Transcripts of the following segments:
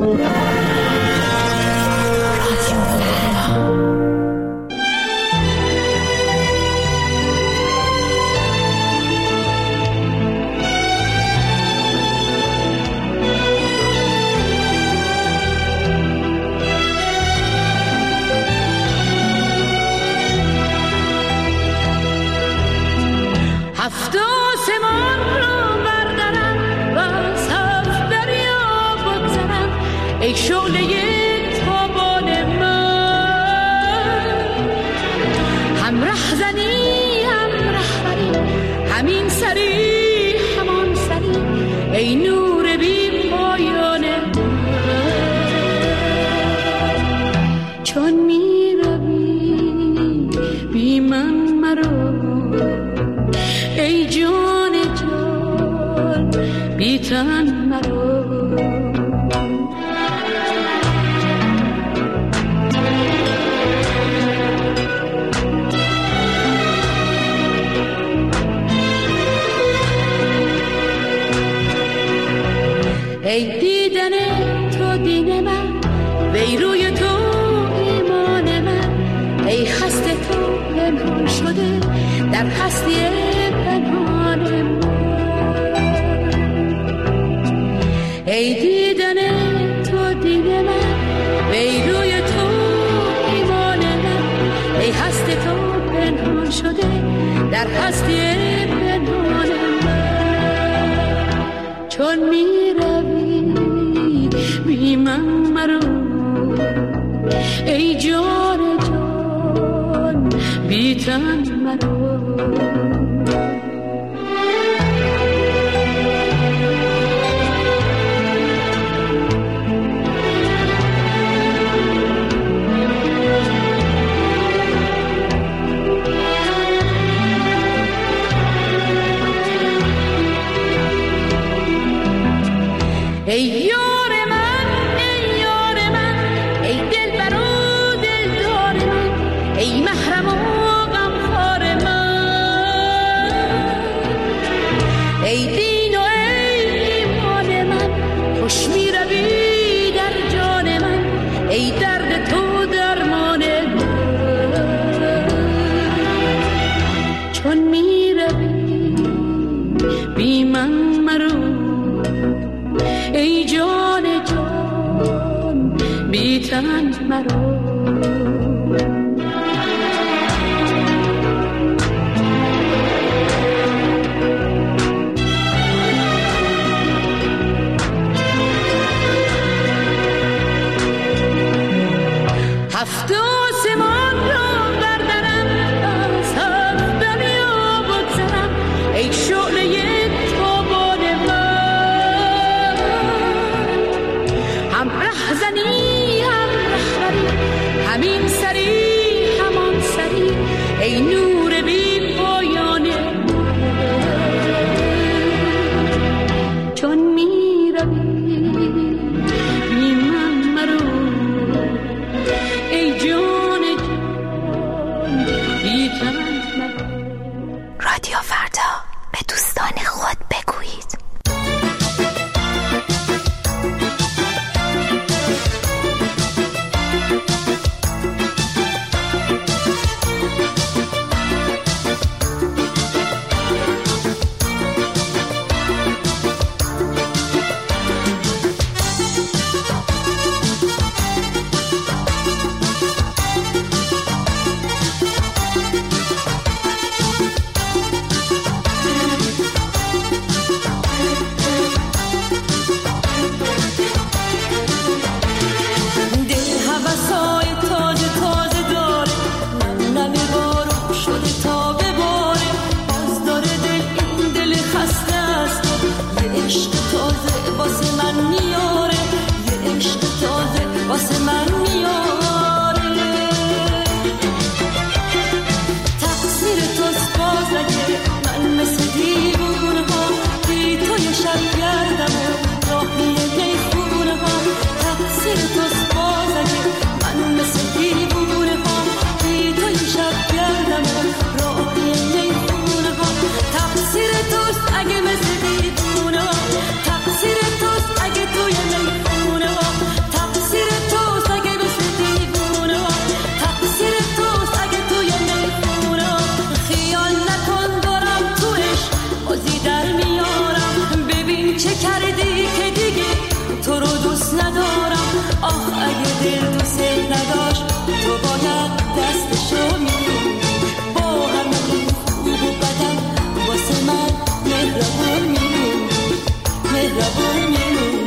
ای شعله تابان من، هم رهزنی هم رهبری، همین سری همان سری، ای نور بی پایان من. چون می روی بی من مرو، ای جان جان بی تن مرو. ای دیدن تو دین من، وی روی تو ایمان من، ای هست تو پنهان شده در هستی پنهان من. ای دیدن تو دین من، وی روی تو ایمان من، ای هست تو پنهان شده در هستی پنهان من. چون می بی من مرو، ای جان جان بی تن مرو. ای یار من، ای یار من، ای دلبر و دلدار من، ای محرم و غمخوار من، ای دین و ای ایمان من، خوش می روی در جان من، ای درد تو درمان من. چون می روی بی من مرو، ای جان جان بی تن مرو. هفت آسمان را بردرم، از هفت دنیا بگذرم، ای شعله تابان من، هم رهزنی هم رهبری، همین سری همان سری، ای نور بی پایان من. چون می روی بی من مرو، ای جان جان بی تن مرو. رادیو فردا، به دوستان خود بگویید. دل دوست نداشت تو باید دستشو میگیری. با همه خوب و بدم واسه من مهربون میمونی، مهربون میمونی.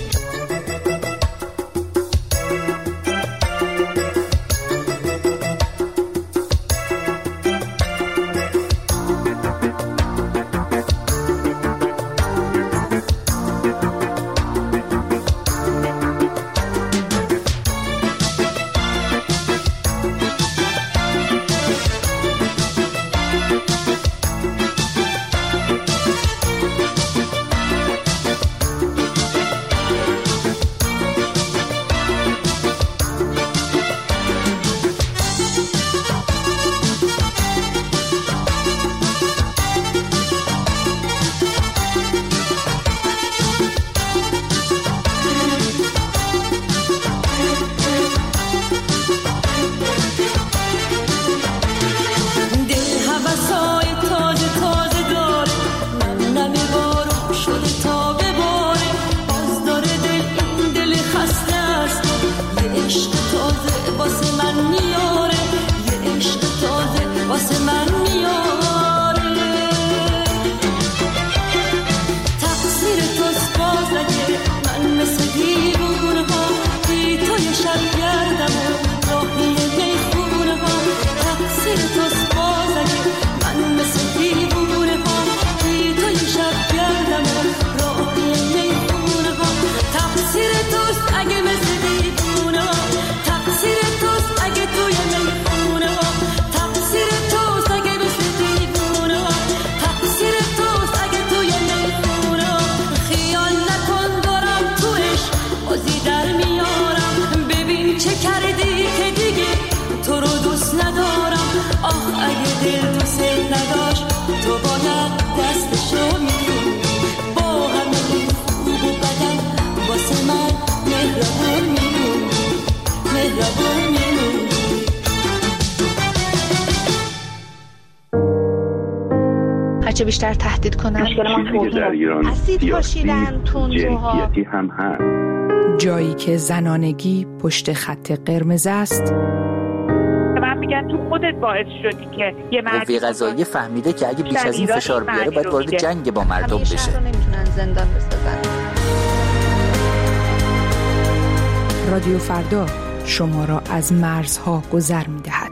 هرچه بیشتر تهدید کنن اسید پاشیدن تندروها هم هست. جایی که زنانگی پشت خط قرمز است. من میگن تو خودت باعث شدی که یه قوه قضاییه فهمیده که اگه بیش از این فشار بیاره باید وارد جنگ با مردم بشه. همیشه رو نمیتونن زندان بسازن. رادیو فردا شما را از مرزها گذر می‌دهد.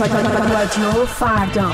رادیو فردا.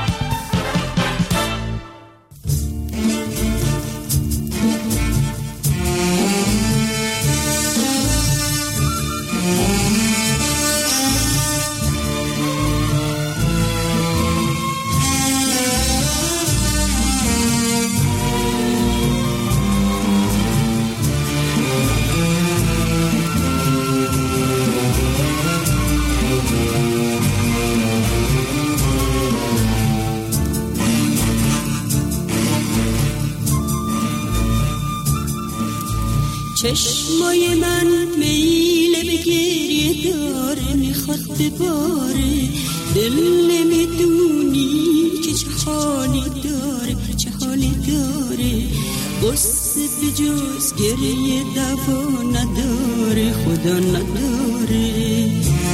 چشمای من میل به گریه داره، میخواد بباره، دل نمیدونی که چه حالی داره، چه حالی داره. قصه به جز گریه دوا نداره، خدا نداره.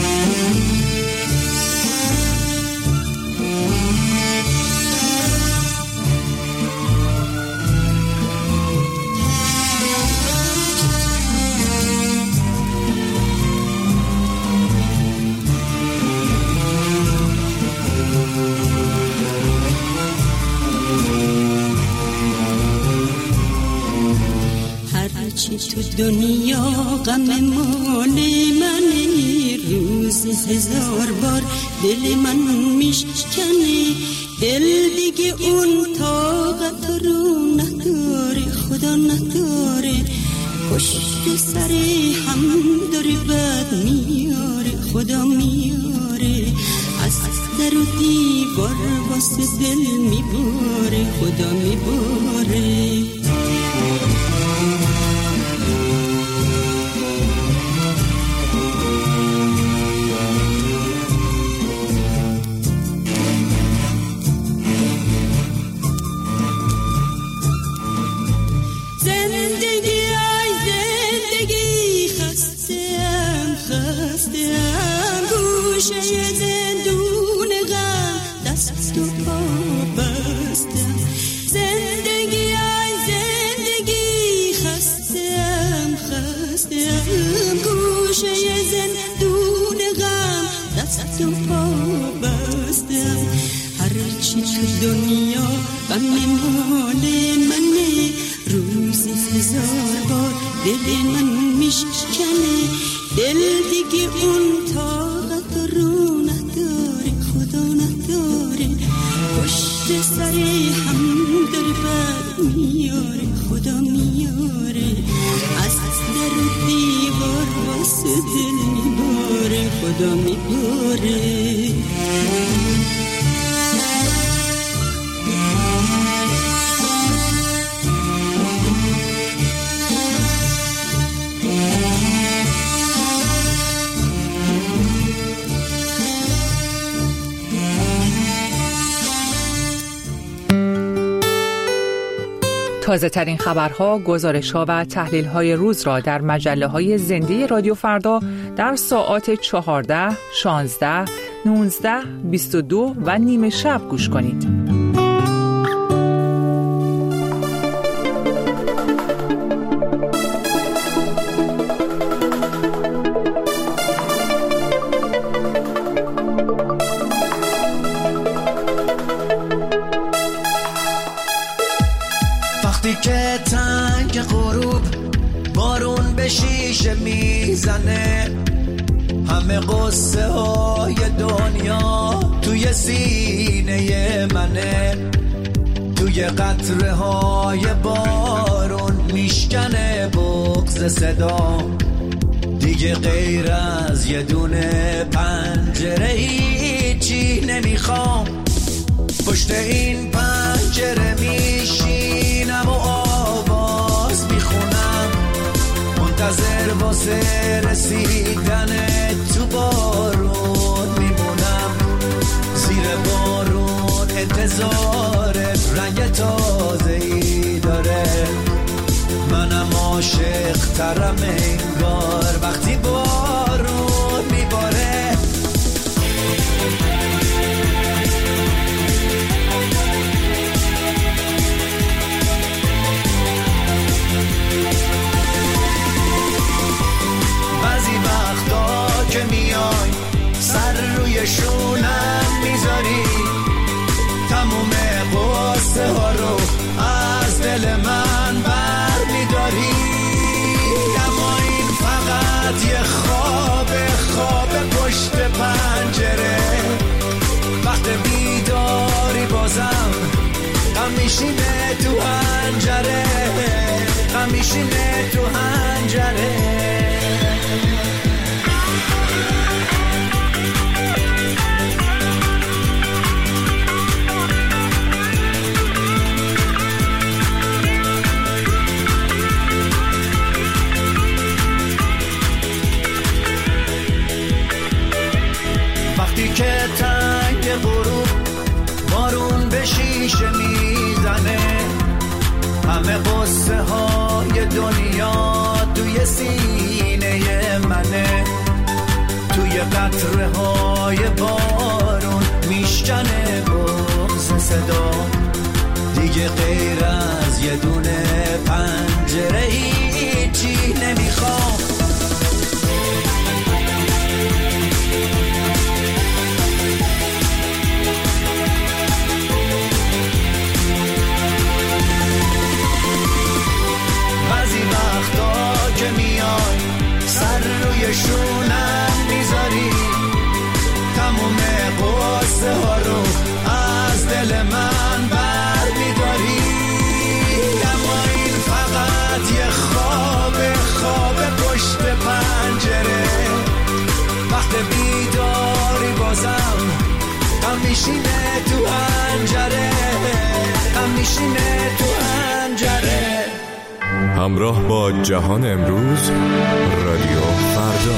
تو دنیا غم مال منه، روز هزار بار دل من میشکنه، دل دیگه اون طاقت رو نداره، خدا نداره. پشت سر هم داره بد میاره، خدا میاره. از در و دیوار واسه دل میباره، خدا میباره. دنیا غم مال منه، روزی هزار بار دل من میشکنه، دل دیگه اون طاقت رو نداره، خدا نداره. پشت سر هم داره بد میاره، خدا میاره. از در و دیوار واسه دل میباره، خدا میباره. تازه ترین خبرها، گزارش‌ها و تحلیل‌های روز را در مجله‌های زنده رادیو فردا در ساعات 14، 16، 19، 22 و نیمه شب گوش کنید. وقتی که تنگ غروب بارون به شیشه میزنه، همه قصه های دنیا توی سینه منه، توی قطره های بارون میشکنه بغض صدا، دیگه غیر از یه دونه پنجره هیچی نمیخوام. پشت این پنجره میشینم و آواز میخونم، منتظر واسه رسیدن تو بارون میمونم، زیر بارون انتظار رنگ تازه‌ای داره، منم عاشق ترم انگار وقتی بارون میباره. بعضی وقتا که میای سر روی شونم میذاری، تموم قصه ها رو از دل من بر میداری. اما این فقط یه خواب پشت پنجره، وقت بیداری بازم غم میشینه تو حنجره، غم میشینه تو حنجره. وقتی که تنگ غروب بارون به شیشه میزنه، همه قصه های دنیا توی سینه منه، توی قطره های بارون میشکنه بغض صدا، دیگه غیر از یه دونه پنجره هیچی نمیخوام. که میای سر روی شونم میذاری، تموم قصه ها رو از دل من بر میداری. اما این فقط یه خواب پشت پنجره، وقت بیداری بازم غم میشینه تو حنجره، غم میشینه تو حنجره. همراه با جهان امروز، رادیو فردا.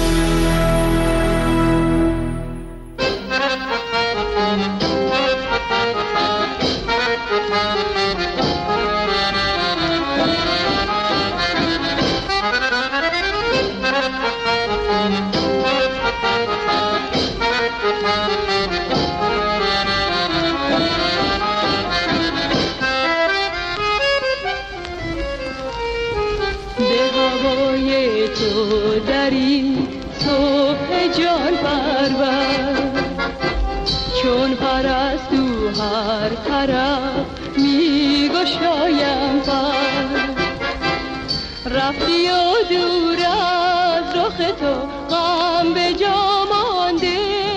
چون پرستو هر طرف میگشایم پر، رفتی و دور از رخ تو غم به جا مانده،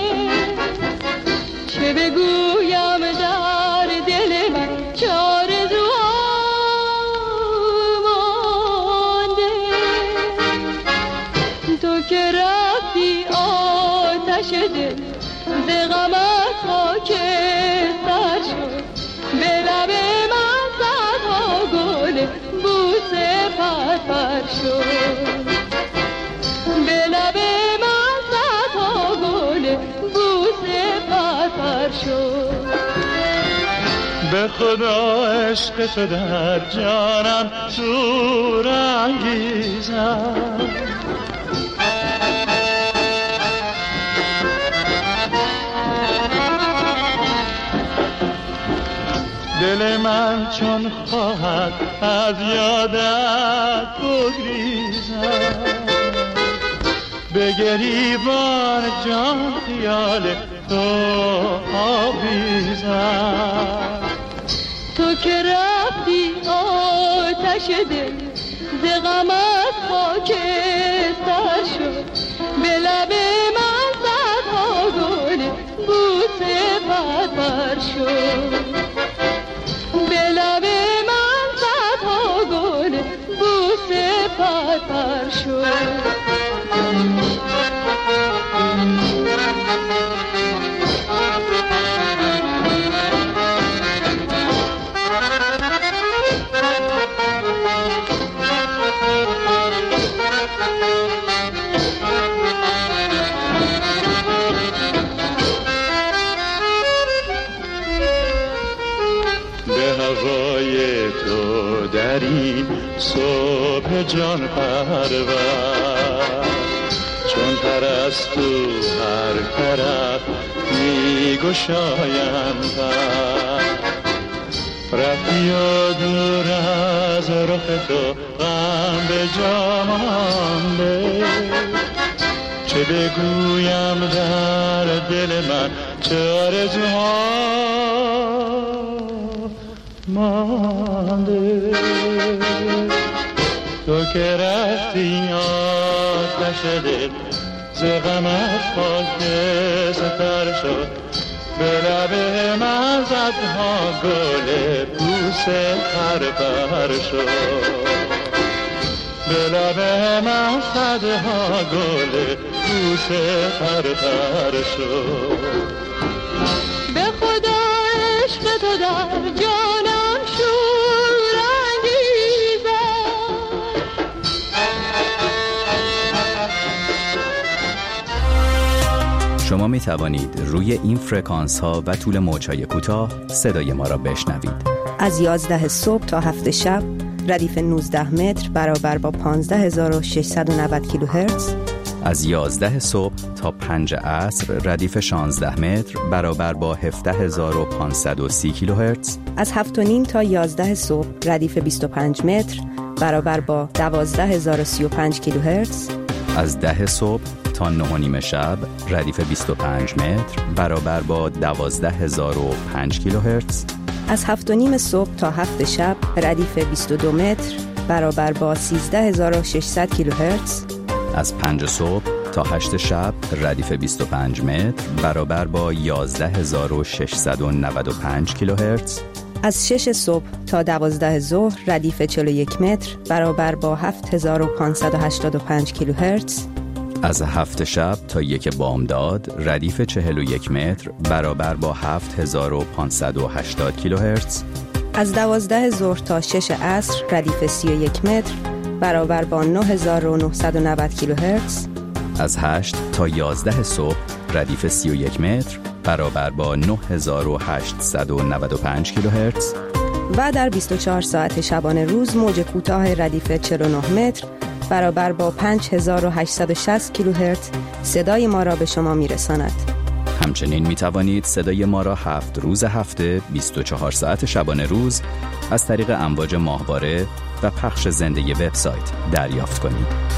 چه بگویم در دل من چه آرزوها مانده. تو که رفتی آتش دل ز غمت خاکستر شد، به لب من صدها گل بوسه پرپر شد، به لب من صدها گل بوسه پرپر شد. به خدا عشق تو در جانم شور انگیزد، دل من چون خواهد از یادت بگریزد، به گریبان جان خیال تو آویزد. تو که رفتی آتش دل ز غمت خاکستر شد، به لب من صدها گل بوسه پرپر شد، به لب من صدها گل بوسه پرپر شد. در این صبح جان پرور، چون پرستو هر طرف میگشایم پر، رفتی و دور از رخ تو غم به جا مانده، چه بگویم در دل من چه آرزوها مانده. تو که رفتی آتش دل ز غمت خاکستر شد، به لب من زدها گل بوسه پرپر شد، به لب من زدها گل بوسه پرپر شد. به خدا عشق تو در جانم شور انگیزد. شما می توانید روی این فرکانس ها و طول موج‌های کوتاه صدای ما را بشنوید. از 11 صبح تا 7 شب ردیف 19 متر برابر با 15690 کیلوهرتز. از 11 صبح تا 5 عصر ردیف 16 متر برابر با 17530 کیلوهرتز. از 7:30 تا 11 صبح ردیف 25 متر برابر با 12035 کیلوهرتز. از 10 صبح تا 9:30 شب ردیف 25 متر برابر با 12005 کیلوهرتز. از 7:30 صبح تا 7 شب ردیف 22 متر برابر با 13600 کیلوهرتز. از 5 صبح تا 8 شب ردیف 25 متر برابر با 11695 کیلوهرتز. از 6 صبح تا 12 ظهر ردیف 41 متر برابر با 7585 کیلوهرتز. از 7 شب تا 1 بامداد ردیف 41 متر برابر با 7580 کیلوهرتز. از 12 ظهر تا 6 عصر ردیف 31 متر برابر با 9990 کیلوهرتز. از 8 تا 11 صبح ردیف 31 متر برابر با 9895 کیلوهرتز. و در 24 ساعت شبانه روز موج کوتاه ردیف 49 متر برابر با 5860 کیلوهرتز صدای ما را به شما میرساند. همچنین می توانید صدای ما را 7 روز هفته 24 ساعت شبانه روز از طریق امواج ماهواره و پخش زنده وبسایت دریافت کنید.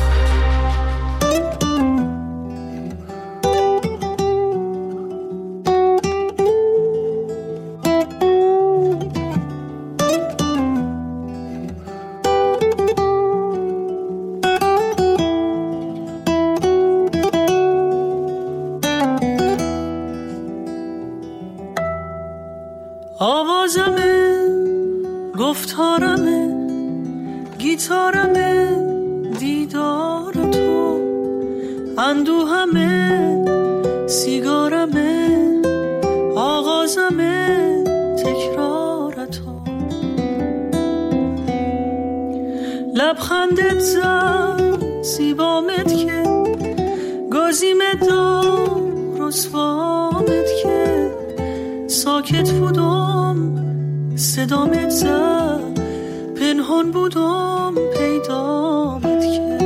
آوازمه، گفتارمه، گیتارمه، دیدار تو، اندوهمه، سیگارمه، آغازمه، تکرار تو. لبخندت زد زیبامت که گازیمت دار رسوامت که ساکت بودم صدامت زد پنهان بودم پیدامت که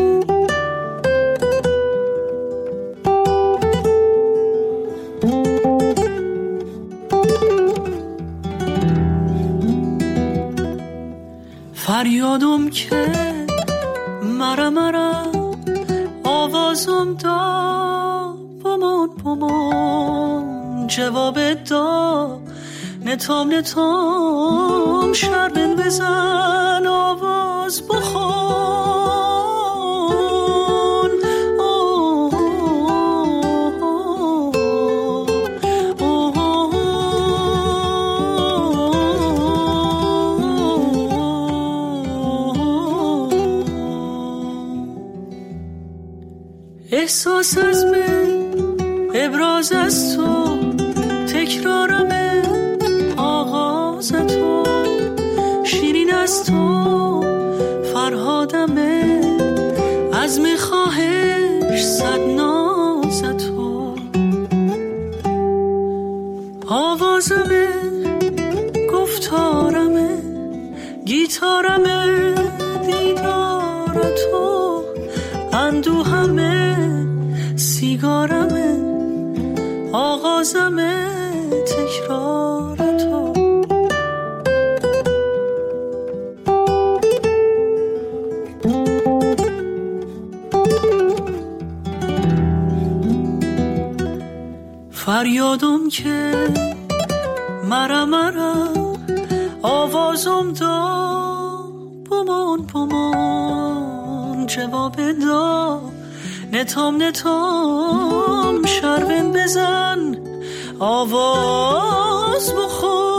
فریادم که مرا آوازم دا بمان جواب دا نتام شربن بزن آواز بخون احساس از من ابراز از تو تکرارمه آغاز تو شیرین از تو فرهادمه از میخواهش صد ناز تو آوازمه گفتارمه گیتارمه دیدار تو اندوهمه سیگارمه آغازمه تکرار تو فریادم که مرا آوازم دا بمان جواب دا نتام شربن بزن آواز بخور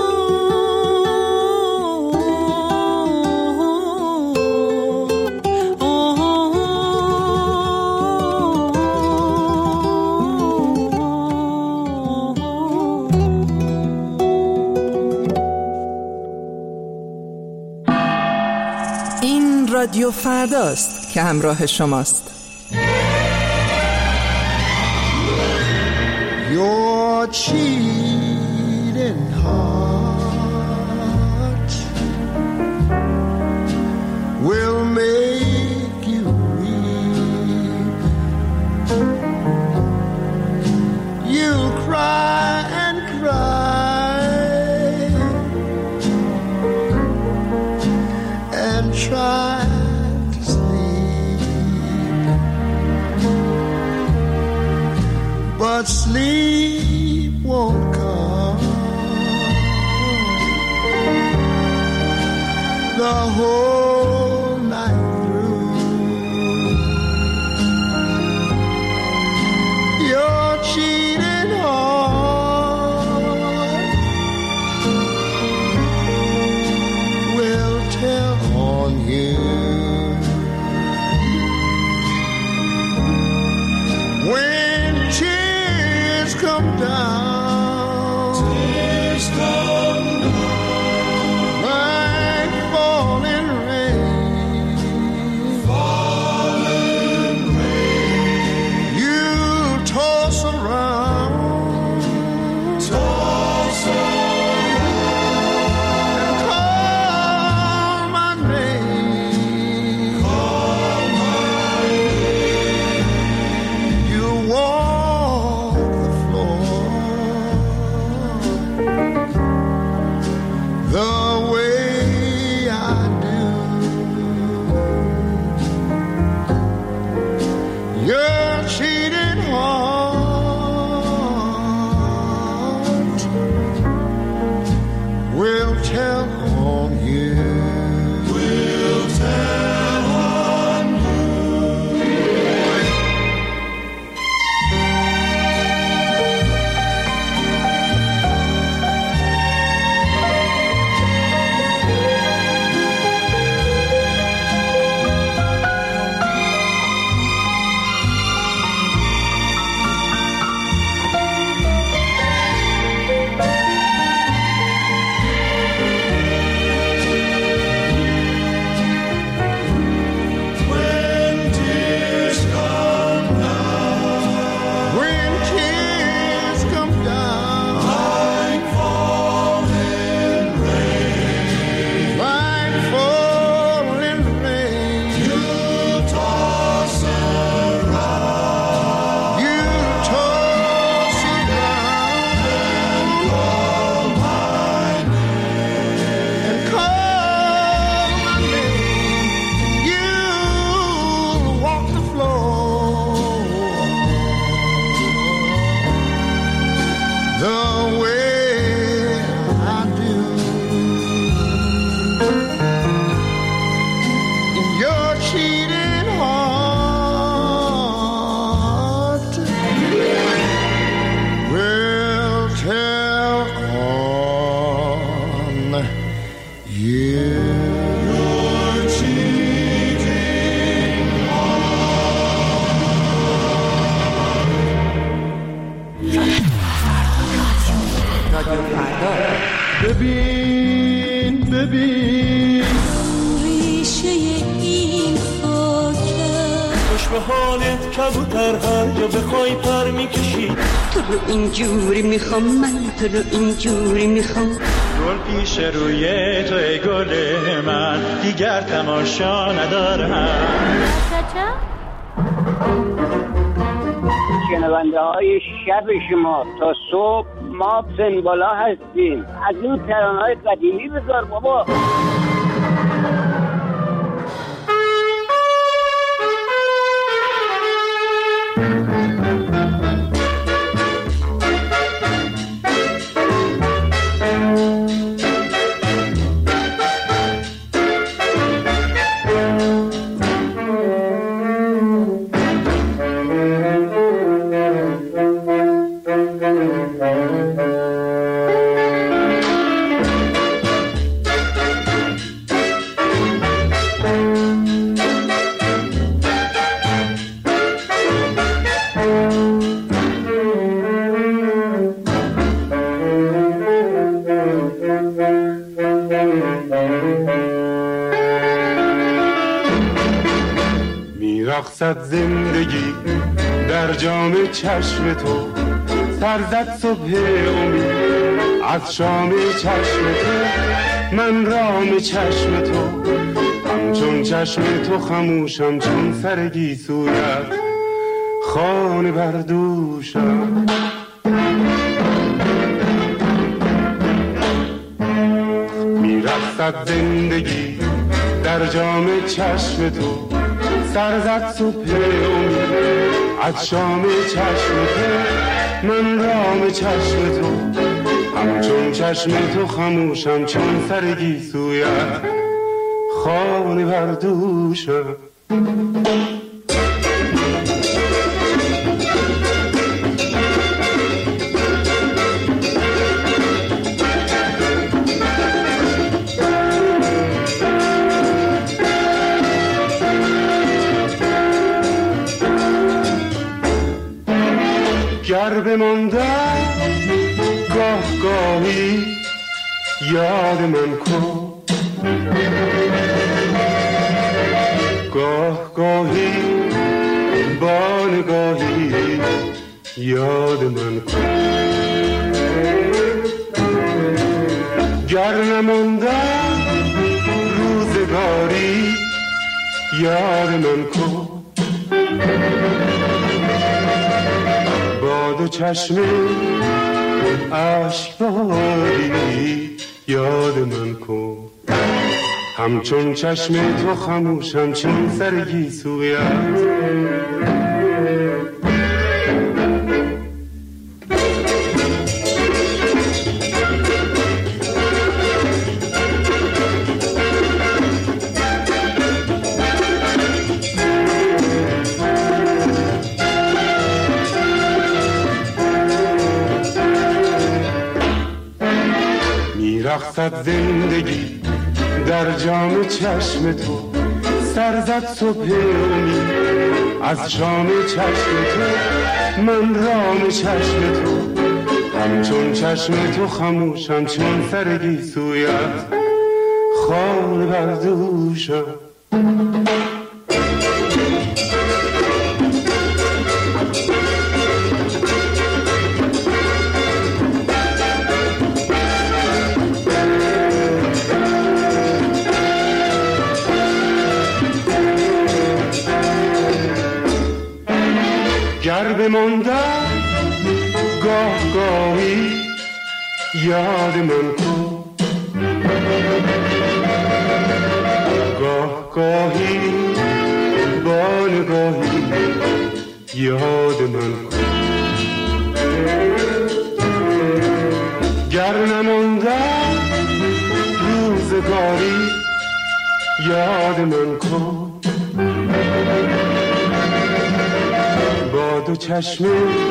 این رادیو فرداست که همراه شماست. Your cheating heart will make you weep. You'll cry and cry and try to sleep, but sleep won't come. The whole night through, your cheating heart will tell on you. When tears come down, tears come down, like falling rain, falling rain. You toss around, toss around, and call my name, call my name. You walk the floor the way I do. Your cheating heart will tell on you. Will tell on you. When tears come down, when tears come down, like falling rain, like falling rain, you toss around, you toss around, and call my name, and call my name. You walk the floor the way I do. In your cheating heart will tell on you. Your cheating ببین ببین ریشه این خاکه خوش به حالت کبوتر هر جا بخوای پر میکشی. تو رو اینجوری میخوام من، تو رو اینجوری میخوام. گل پیش روی تو ای گل من، دیگر تماشا ندارم. شنونده های شب شما تا صبح ما سنبالا هستیم. از این ترانه‌های قدیمی بذار بابا. میرقصد زندگی در جام چشم تو، سر زد صبح امید از شام چشم تو، من رام چشم تو، همچون چشم تو خموشم چون سر گیسویت خانه بردوشم. میرقصد زندگی در جام چشم تو، سر زد صبح امید از شام چشم تو، من رام چشم تو، همچون چشم تو خموشم چون سر گیسویت خانه بردوشم. گر بماندم گاه گاهی یاد من کن، گاه گاهی با نگاهی یاد من کن. گر نماندم روزگاری یاد من کن، با دو چشم اشکباری یاد من کن، همچون چشم تو خموشم چون سر گیسویت. میرقصد زندگی در جام چشم تو، سر زد صبح امید از شام چشم تو، من رام چشم تو، همچون چشم تو خموشم چون سر گیسویت خانه بردوشم. گر بماندم گاه گاهی یاد من کن، گاه گاهی با نگاهی یاد من کن. گر نماندم روزگاری یاد من کن، با دو چشم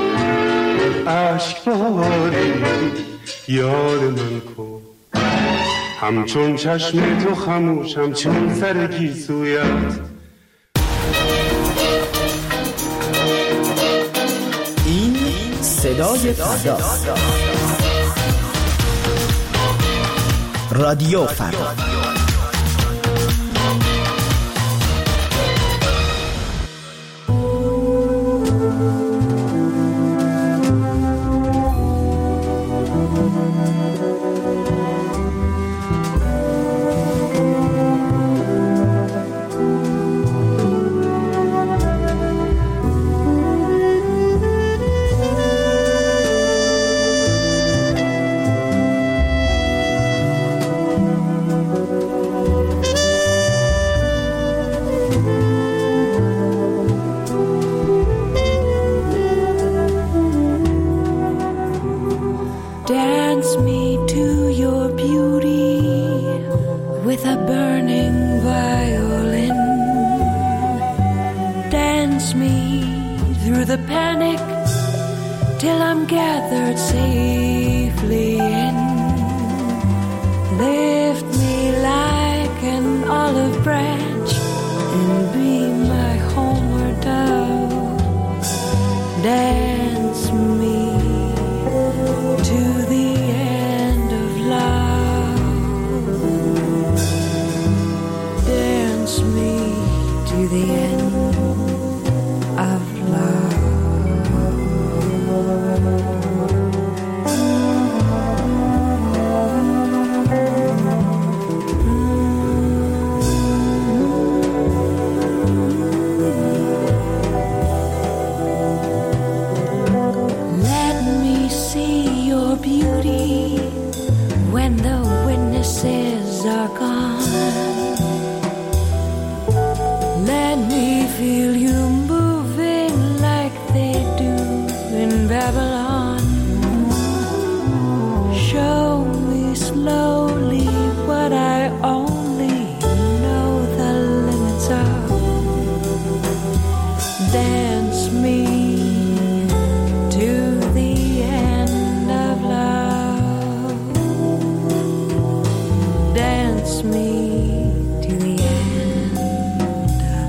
اشکباری یاد من کن، همچون چشم تو خموشم چون سر گیسویت. این صدای فردا، رادیو فردا. Dance me to your beauty with a burning violin. Dance me through the panic till I'm gathered safely in. Lift me like an olive branch and be my homeward dove. Dance me to the end of love. Dance me to the end. on. Show me slowly what I only know the limits of. Dance me to the end of love. Dance me to the end of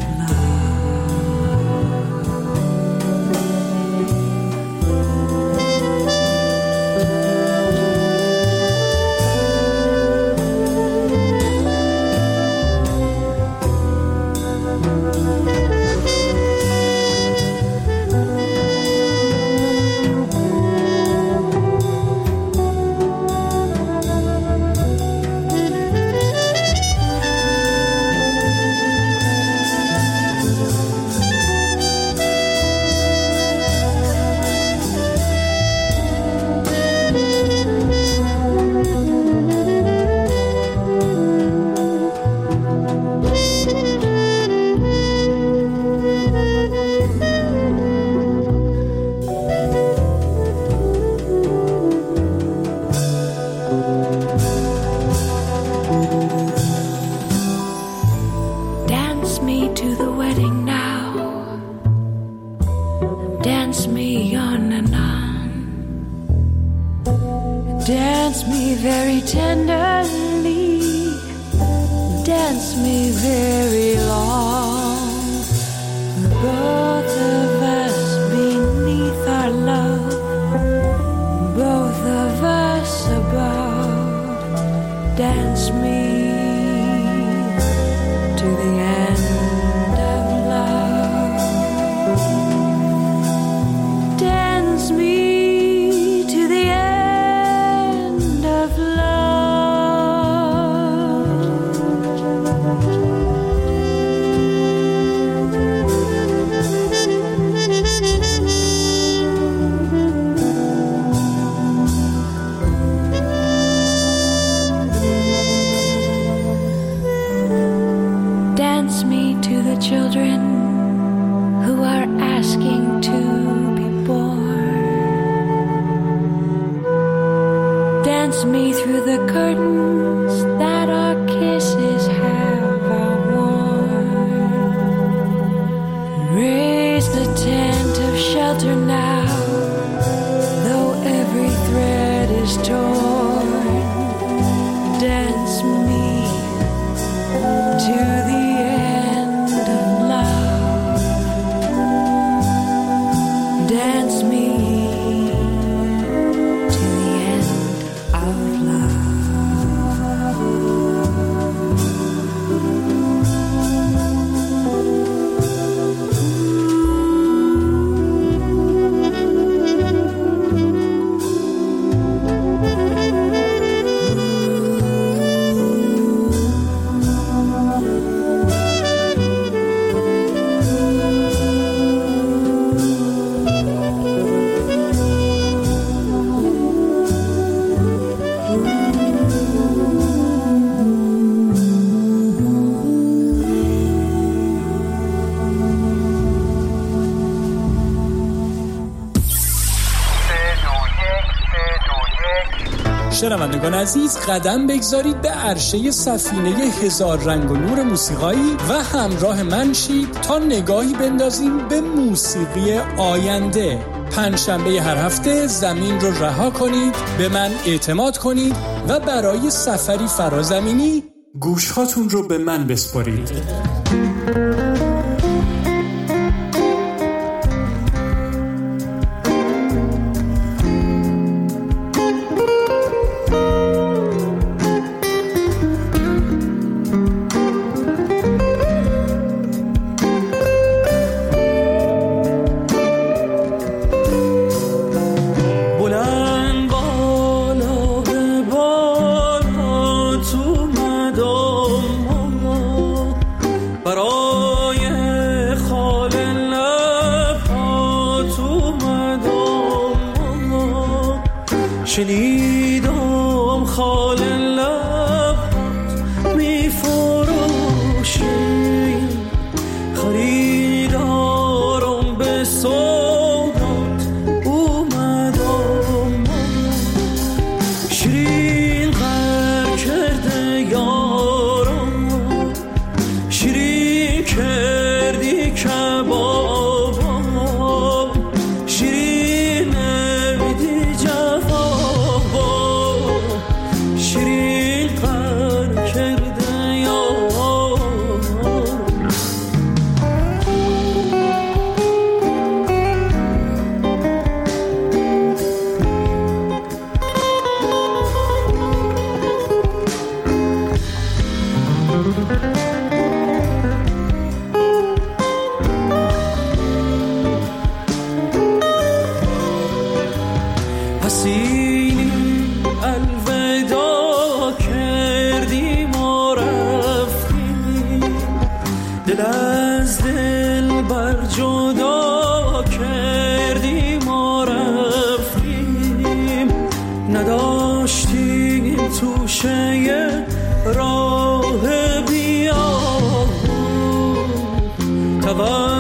Dance me to the wedding now. Dance me on and on. Dance me very tenderly. Dance me very long. Both of us beneath our love. Both of us above. Dance me to the end of love. Dance me to the end of Dance me to the children who are asking to be born. Dance me through the curtains that our kisses have worn. Raise the tent of shelter now, though every thread is torn. Dance me to the end of love. Dance me to the end of love. شنوندگان عزیز، قدم بگذارید به عرشه سفینه هزار رنگ و نور موسیقایی و همراه من شید تا نگاهی بندازیم به موسیقی آینده. پنجشنبه هر هفته زمین رو رها کنید، به من اعتماد کنید و برای سفری فرازمینی گوشهاتون رو به من بسپارید. شنیدم خال لبت می فروشی، خریدارم به سودات اومدم. حسینی الوداع کردیم و رفتیم، دل از دل بر جدا کردیم و رفتیم، نداشتیم توشه راه بیابون.